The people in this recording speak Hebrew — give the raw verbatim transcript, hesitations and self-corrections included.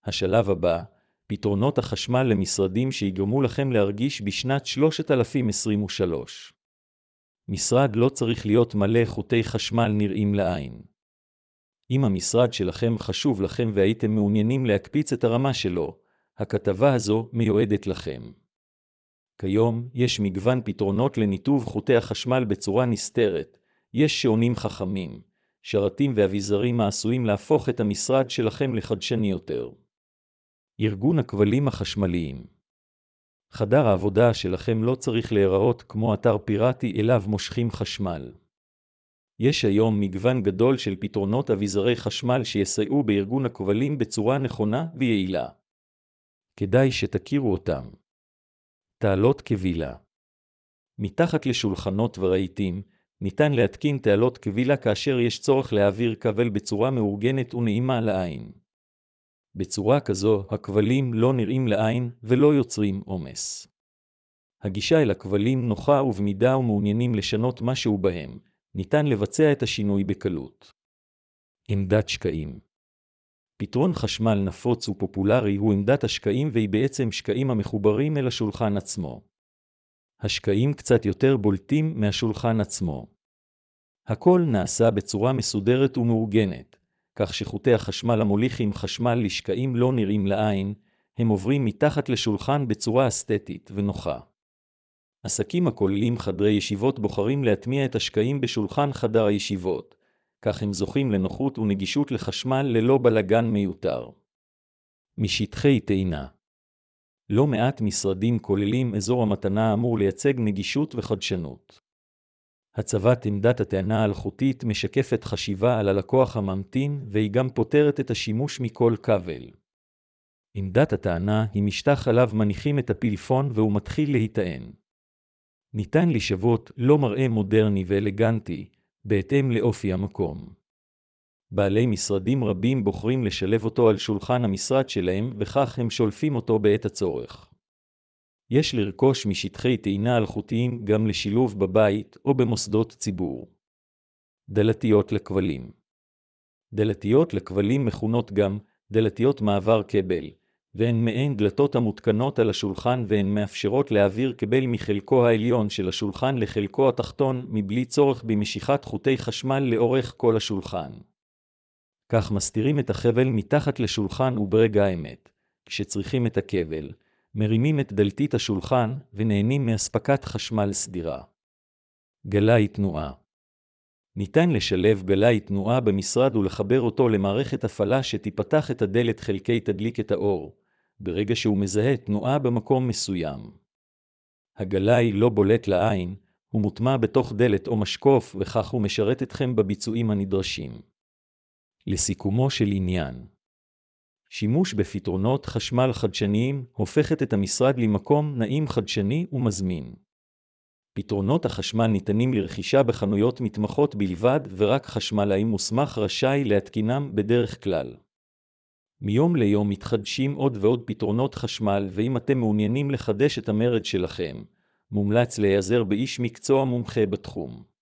השלב הבא, פתרונות החשמל למשרדים שיגרמו לכם להרגיש בשנת שלושת אלפים עשרים ושלוש. משרד לא צריך להיות מלא חוטי חשמל נראים לעין. אם המשרד שלכם חשוב לכם והייתם מעוניינים להקפיץ את הרמה שלו, הכתבה הזו מיועדת לכם. כיום יש מגוון פתרונות לניתוב חוטי החשמל בצורה נסתרת. יש שעונים חכמים, שרתים ואביזרים העשויים להפוך את המשרד שלכם לחדשני יותר. ארגון הכבלים החשמליים. חדר העבודה שלכם לא צריך להיראות כמו אתר פיראטי אליו מושכים חשמל. יש היום מגוון גדול של פתרונות אביזרי חשמל שיסייעו בארגון הכבלים בצורה נכונה ויעילה. כדאי שתכירו אותם. תעלות כבילה. מתחת לשולחנות ורהיטים, ניתן להתקין תעלות כבילה כאשר יש צורך להעביר כבל בצורה מאורגנת ונעימה לעין. בצורה כזו, הכבלים לא נראים לעין ולא יוצרים עומס. הגישה אל הכבלים נוחה ובמידה ומעוניינים לשנות משהו בהם, ניתן לבצע את השינוי בקלות. עמדת שקעים. פתרון חשמל נפוץ ופופולרי הוא עמדת השקעים, והיא בעצם שקעים המחוברים אל השולחן עצמו. השקעים קצת יותר בולטים מהשולחן עצמו. הכל נעשה בצורה מסודרת ומאורגנת, כך שחוטי החשמל המוליכים חשמל לשקעים לא נראים לעין, הם עוברים מתחת לשולחן בצורה אסתטית ונוחה. עסקים הכוללים חדרי ישיבות בוחרים להטמיע את השקעים בשולחן חדר הישיבות, כך הם זוכים לנוחות ונגישות לחשמל ללא בלגן מיותר. משטחי טעינה. לא מעט משרדים כוללים אזור המתנה אמור לייצג נגישות וחדשנות. הצבת עמדת הטענה האלחוטית משקפת חשיבה על הלקוח הממתין, והיא גם פותרת את השימוש מכל כבל. עמדת הטענה היא משטח עליו מניחים את הפלאפון והוא מתחיל להיטען. ניתן לשוות לא מראה מודרני ואלגנטי, בהתאם לאופי המקום. בעלי משרדים רבים בוחרים לשלב אותו על שולחן המשרד שלהם, וכך הם שולפים אותו בעת הצורך. יש לרכוש משטחי טעינה אלחוטיים גם לשילוב בבית או במוסדות ציבור. דלתיות לכבלים. דלתיות לכבלים מכונות גם דלתיות מעבר כבל, והן מעין דלתות המותקנות על השולחן, והן מאפשרות להעביר כבל מחלקו העליון של השולחן לחלקו התחתון מבלי צורך במשיכת חוטי חשמל לאורך כל השולחן. כך מסתירים את החבל מתחת לשולחן, וברגע האמת, כשצריכים את הכבל, מרימים את דלתית השולחן ונהנים מאספקת חשמל סדירה. גלאי תנועה. ניתן לשלב גלאי תנועה במשרד ולחבר אותו למערכת הפעלה שתיפתח את הדלת חלקי תדליק את האור, ברגע שהוא מזהה תנועה במקום מסוים. הגלאי לא בולט לעין, הוא מוטמע בתוך דלת או משקוף, וכך הוא משרת אתכם בביצועים הנדרשים. לסיכומו של עניין. שימוש בפתרונות חשמל חדשניים הופכת את המשרד למקום נעים, חדשני ומזמין. פתרונות החשמל ניתנים לרכישה בחנויות מתמחות בלבד, ורק חשמלאי מוסמך רשאי להתקינם בדרך כלל. מיום ליום מתחדשים עוד ועוד פתרונות חשמל, ואם אתם מעוניינים לחדש את המרד שלכם, מומלץ להיעזר באיש מקצוע מומחה בתחום.